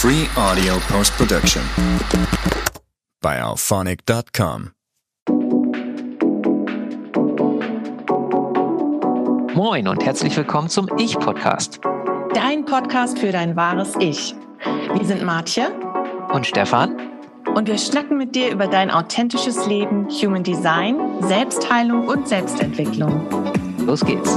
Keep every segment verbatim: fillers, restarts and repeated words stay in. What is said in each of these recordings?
Free audio post-production by alphonic dot com. Moin und herzlich willkommen zum Ich-Podcast. Dein Podcast für dein wahres Ich. Wir sind Martje Und Stefan. Und wir schnacken mit dir über dein authentisches Leben, Human Design, Selbstheilung und Selbstentwicklung. Los geht's.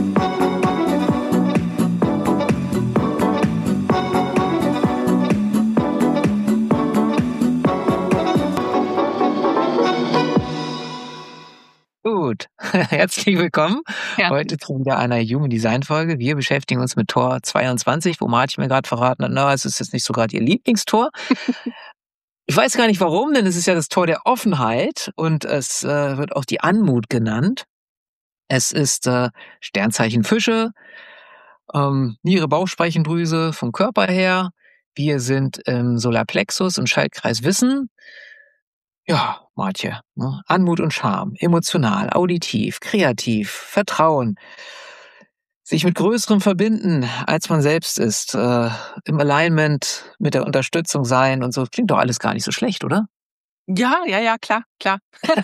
Gut, herzlich willkommen. Ja. Heute zu wieder einer Human Design Folge. Wir beschäftigen uns mit Tor zweiundzwanzig, wo Martin mir gerade verraten hat, na, es ist jetzt nicht so gerade ihr Lieblingstor. Ich weiß gar nicht warum, denn es ist ja das Tor der Offenheit und es äh, wird auch die Anmut genannt. Es ist äh, Sternzeichen Fische, ähm, Niere, Bauchspeicheldrüse vom Körper her. Wir sind im Solarplexus und Schaltkreis Wissen. Ja, Martje, ne? Anmut und Charme, emotional, auditiv, kreativ, Vertrauen, sich mit Größerem verbinden, als man selbst ist, äh, im Alignment mit der Unterstützung sein und so. Klingt doch alles gar nicht so schlecht, oder? Ja, ja, ja, klar, klar.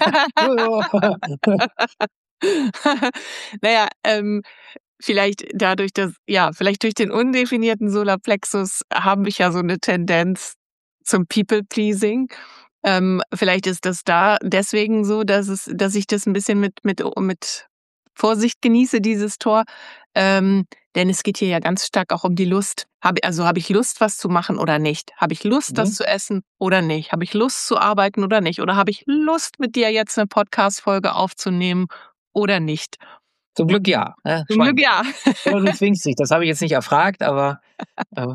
Naja, ähm, vielleicht dadurch, dass, ja, vielleicht durch den undefinierten Solarplexus haben wir ja so eine Tendenz zum People-Pleasing. Ähm, vielleicht ist das da deswegen so, dass es, dass ich das ein bisschen mit, mit, mit Vorsicht genieße, dieses Tor. Ähm, denn es geht hier ja ganz stark auch um die Lust. Hab, also habe ich Lust, was zu machen oder nicht? Habe ich Lust, Mhm. das zu essen oder nicht? Habe ich Lust zu arbeiten oder nicht? Oder habe ich Lust, mit dir jetzt eine Podcast-Folge aufzunehmen oder nicht? Zum Glück ja. Ne? Zum Glück ja. Oder du zwingst dich. Das habe ich jetzt nicht erfragt, aber, aber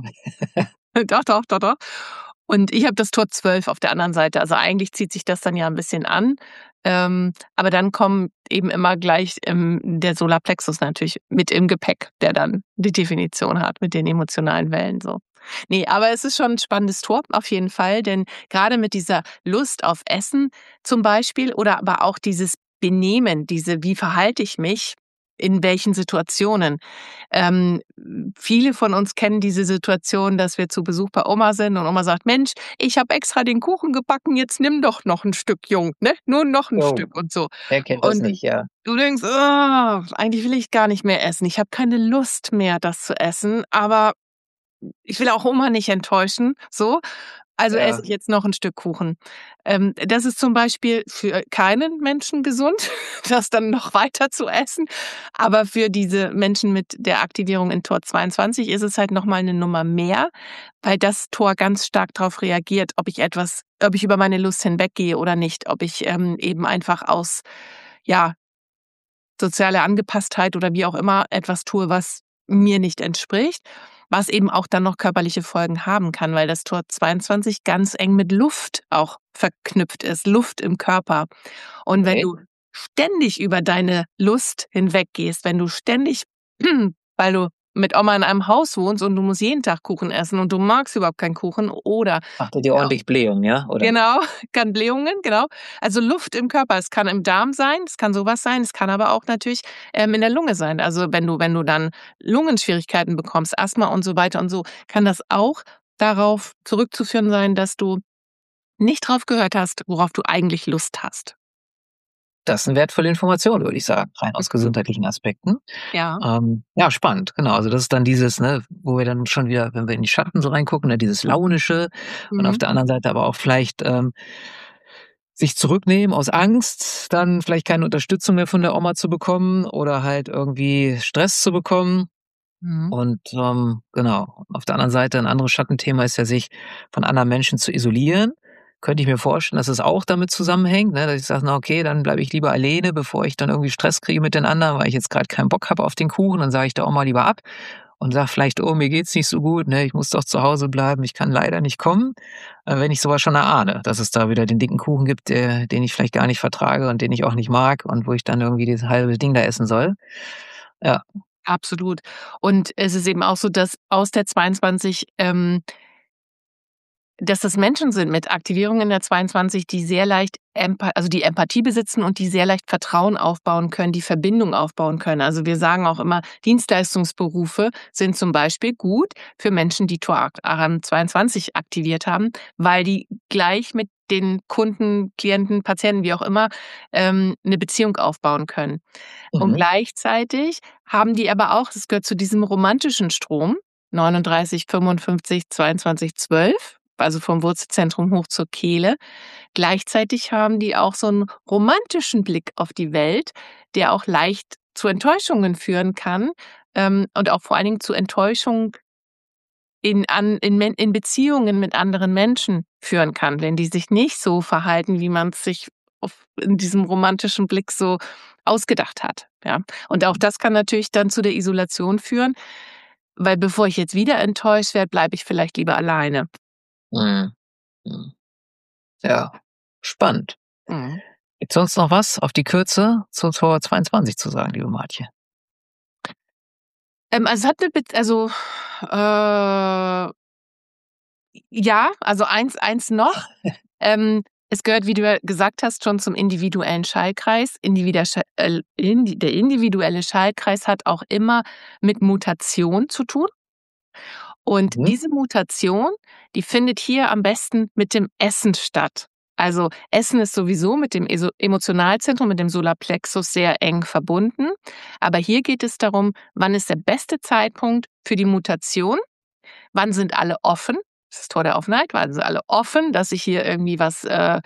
Doch, doch, doch, doch. Und ich habe das Tor zwölf auf der anderen Seite. Also eigentlich zieht sich das dann ja ein bisschen an. Ähm, aber dann kommt eben immer gleich ähm, der Solarplexus natürlich mit im Gepäck, der dann die Definition hat mit den emotionalen Wellen so. Nee, aber es ist schon ein spannendes Tor auf jeden Fall, denn gerade mit dieser Lust auf Essen zum Beispiel oder aber auch dieses Benehmen, diese wie verhalte ich mich, in welchen Situationen. Ähm, viele von uns kennen diese Situation, dass wir zu Besuch bei Oma sind und Oma sagt, Mensch, ich habe extra den Kuchen gebacken, jetzt nimm doch noch ein Stück, Jung, ne? Nur noch ein Oh. Stück und so. wer kennt das Und nicht, ja. du denkst, oh, eigentlich will ich gar nicht mehr essen. Ich habe keine Lust mehr, das zu essen, aber ich will auch Oma nicht enttäuschen, so. Also Ja. esse ich jetzt noch ein Stück Kuchen. Ähm, das ist zum Beispiel für keinen Menschen gesund, das dann noch weiter zu essen. Aber für diese Menschen mit der Aktivierung in Tor zweiundzwanzig ist es halt nochmal eine Nummer mehr, weil das Tor ganz stark darauf reagiert, ob ich etwas, ob ich über meine Lust hinweggehe oder nicht, ob ich ähm, eben einfach aus, ja, soziale Angepasstheit oder wie auch immer etwas tue, was mir nicht entspricht, was eben auch dann noch körperliche Folgen haben kann, weil das Tor zweiundzwanzig ganz eng mit Luft auch verknüpft ist, Luft im Körper. Und wenn Okay. du ständig über deine Lust hinweggehst, wenn du ständig, weil du mit Oma in einem Haus wohnst und du musst jeden Tag Kuchen essen und du magst überhaupt keinen Kuchen oder Macht ihr dir ordentlich Blähung, ja? Oder? Genau, kann Blähungen, genau. Also Luft im Körper, es kann im Darm sein, es kann sowas sein, es kann aber auch natürlich ähm, in der Lunge sein. Also wenn du, wenn du dann Lungenschwierigkeiten bekommst, Asthma und so weiter und so, kann das auch darauf zurückzuführen sein, dass du nicht drauf gehört hast, worauf du eigentlich Lust hast. Das ist eine wertvolle Information, würde ich sagen, rein aus gesundheitlichen Aspekten. Ja. Ähm, ja, spannend, genau. Also das ist dann dieses, ne, wo wir dann schon wieder, wenn wir in die Schatten so reingucken, ne, dieses Launische und auf Mhm. der anderen Seite aber auch vielleicht ähm, sich zurücknehmen aus Angst, dann vielleicht keine Unterstützung mehr von der Oma zu bekommen oder halt irgendwie Stress zu bekommen. Mhm. Und ähm, genau, auf der anderen Seite ein anderes Schattenthema ist ja, sich von anderen Menschen zu isolieren. Könnte ich mir vorstellen, dass es auch damit zusammenhängt, ne? Dass ich sage, na okay, dann bleibe ich lieber alleine, bevor ich dann irgendwie Stress kriege mit den anderen, weil ich jetzt gerade keinen Bock habe auf den Kuchen. Dann sage ich da auch mal lieber ab und sage vielleicht, oh, mir geht's nicht so gut, ne? Ich muss doch zu Hause bleiben, ich kann leider nicht kommen. Äh, wenn ich sowas schon erahne, dass es da wieder den dicken Kuchen gibt, der, den ich vielleicht gar nicht vertrage und den ich auch nicht mag und wo ich dann irgendwie dieses halbe Ding da essen soll. Ja. Absolut. Und es ist eben auch so, dass aus der zweiundzwanzig ähm, dass das Menschen sind mit Aktivierung in der zweiundzwanzig, die sehr leicht, Empa- also die Empathie besitzen und die sehr leicht Vertrauen aufbauen können, die Verbindung aufbauen können. Also wir sagen auch immer, Dienstleistungsberufe sind zum Beispiel gut für Menschen, die Tor zweiundzwanzig aktiviert haben, weil die gleich mit den Kunden, Klienten, Patienten, wie auch immer, ähm, eine Beziehung aufbauen können. Mhm. Und gleichzeitig haben die aber auch, das gehört zu diesem romantischen Strom, neununddreißig, fünfundfünfzig, zweiundzwanzig, zwölf, also vom Wurzelzentrum hoch zur Kehle. Gleichzeitig haben die auch so einen romantischen Blick auf die Welt, der auch leicht zu Enttäuschungen führen kann ähm, und auch vor allen Dingen zu Enttäuschungen in, an, in, Men- in Beziehungen mit anderen Menschen führen kann, wenn die sich nicht so verhalten, wie man es sich auf, in diesem romantischen Blick so ausgedacht hat. Ja. Und auch das kann natürlich dann zu der Isolation führen, weil bevor ich jetzt wieder enttäuscht werde, bleibe ich vielleicht lieber alleine. Mhm. Mhm. Ja, spannend. Mhm. Gibt sonst noch was auf die Kürze zu Tor zweiundzwanzig zu sagen, liebe Martje? Ähm, also es hat eine, Be- also äh, ja, also eins, eins noch. ähm, es gehört, wie du ja gesagt hast, schon zum individuellen Schallkreis. Individu- äh, indi- der individuelle Schallkreis hat auch immer mit Mutation zu tun. Und Mhm. diese Mutation, die findet hier am besten mit dem Essen statt. Also Essen ist sowieso mit dem Eso- Emotionalzentrum, mit dem Solarplexus sehr eng verbunden. Aber hier geht es darum, wann ist der beste Zeitpunkt für die Mutation? Wann sind alle offen? Das ist Tor der Offenheit. Wann sind alle offen, dass ich hier irgendwie was äh,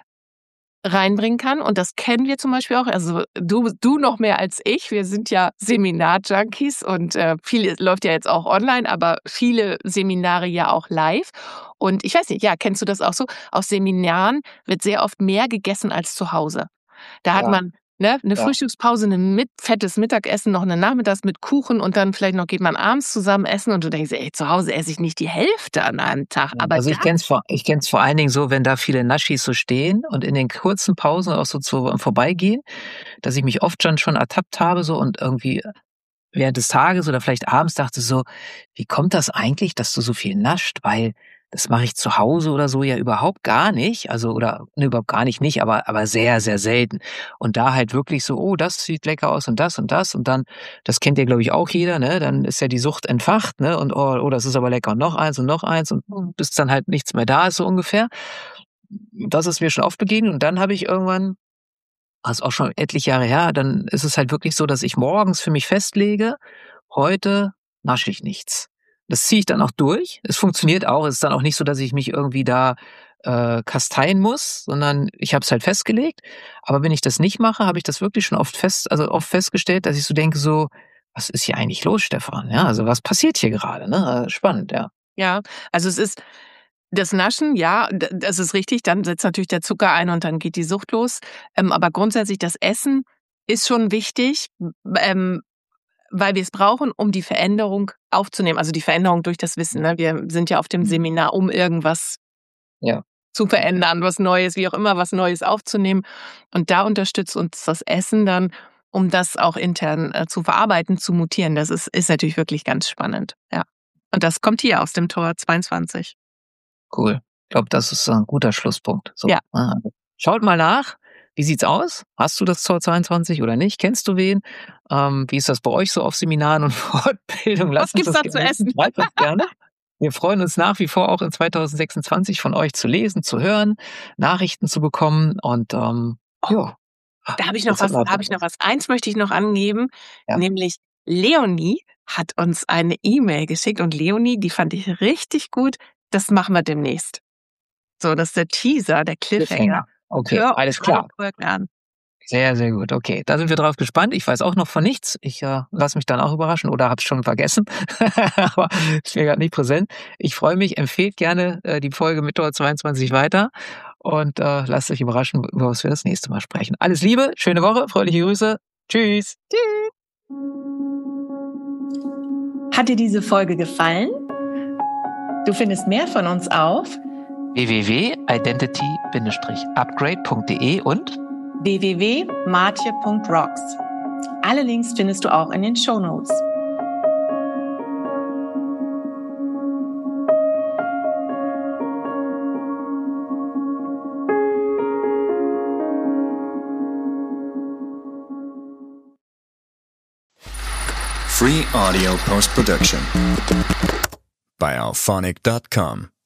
reinbringen kann? Und das kennen wir zum Beispiel auch. Also du, du noch mehr als ich. Wir sind ja Seminar-Junkies und äh, viel läuft ja jetzt auch online, aber viele Seminare ja auch live. Und ich weiß nicht, ja, kennst du das auch so? Aus Seminaren wird sehr oft mehr gegessen als zu Hause. Da hat Ja. man ne, eine Ja. Frühstückspause, ein mit, fettes Mittagessen, noch eine Nachmittags mit Kuchen und dann vielleicht noch geht man abends zusammen essen und du denkst, ey, zu Hause esse ich nicht die Hälfte an einem Tag. Aber Also ich da, kenn's vor, ich kenn's vor allen Dingen so, wenn da viele Naschis so stehen und in den kurzen Pausen auch so zu vorbeigehen, dass ich mich oft schon schon ertappt habe so und irgendwie während des Tages oder vielleicht abends dachte so, wie kommt das eigentlich, dass du so viel nascht? Weil das mache ich zu Hause oder so ja überhaupt gar nicht. Also, oder ne, überhaupt gar nicht nicht, aber, aber sehr, sehr selten. Und da halt wirklich so, oh, das sieht lecker aus und das und das. Und dann, das kennt ja, glaube ich, auch jeder, ne? Dann ist ja die Sucht entfacht, ne? Und oh, oh, das ist aber lecker und noch eins und noch eins und bis dann halt nichts mehr da ist, so ungefähr. Das ist mir schon oft begegnet. Und dann habe ich irgendwann, also auch schon etliche Jahre her, dann ist es halt wirklich so, dass ich morgens für mich festlege, heute nasche ich nichts. Das ziehe ich dann auch durch. Es funktioniert auch. Es ist dann auch nicht so, dass ich mich irgendwie da äh, kasteien muss, sondern ich habe es halt festgelegt. Aber wenn ich das nicht mache, habe ich das wirklich schon oft fest, also oft festgestellt, dass ich so denke, so, was ist hier eigentlich los, Stefan? Ja, also was passiert hier gerade? Ne? Spannend, ja. ja, also es ist das Naschen, ja, d- das ist richtig, dann setzt natürlich der Zucker ein und dann geht die Sucht los. Ähm, aber grundsätzlich das Essen ist schon wichtig, ähm, weil wir es brauchen, um die Veränderung aufzunehmen. Also die Veränderung durch das Wissen. Ne? Wir sind ja auf dem Seminar, um irgendwas Ja. zu verändern, was Neues, wie auch immer, was Neues aufzunehmen. Und da unterstützt uns das Essen dann, um das auch intern äh, zu verarbeiten, zu mutieren. Das ist, ist natürlich wirklich ganz spannend. Ja. Und das kommt hier aus dem Tor zweiundzwanzig. Cool. Ich glaube, das ist ein guter Schlusspunkt. So. Ja. Also, schaut mal nach. Wie sieht's aus? Hast du das Tor zweiundzwanzig oder nicht? Kennst du wen? Ähm, wie ist das bei euch so auf Seminaren und Fortbildung? Was gibt's da zu essen? Schreibt das gerne. Wir freuen uns nach wie vor auch in zweitausendsechsundzwanzig von euch zu lesen, zu hören, Nachrichten zu bekommen und ähm, ja. Da habe ich noch Jetzt was, haben wir- habe ich noch was. Eins möchte ich noch angeben, Ja. nämlich Leonie hat uns eine E-Mail geschickt und Leonie, die fand ich richtig gut. Das machen wir demnächst. So, das ist der Teaser, der Cliffhanger. Okay, Hör alles klar. alle Folgen an. Sehr, sehr gut. Okay, da sind wir drauf gespannt. Ich weiß auch noch von nichts. Ich äh, lasse mich dann auch überraschen oder habe es schon vergessen. Aber ist mir gerade nicht präsent. Ich freue mich. Empfehlt gerne äh, die Folge mit Tor zweiundzwanzig weiter und äh, lasst euch überraschen, über was wir das nächste Mal sprechen. Alles Liebe, schöne Woche, freundliche Grüße. Tschüss. Tschüss. Hat dir diese Folge gefallen? Du findest mehr von uns auf w w w punkt identity dash upgrade punkt d e und w w w punkt martje punkt rocks. Alle Links findest du auch in den Shownotes. Free audio post-production by alphonic dot com.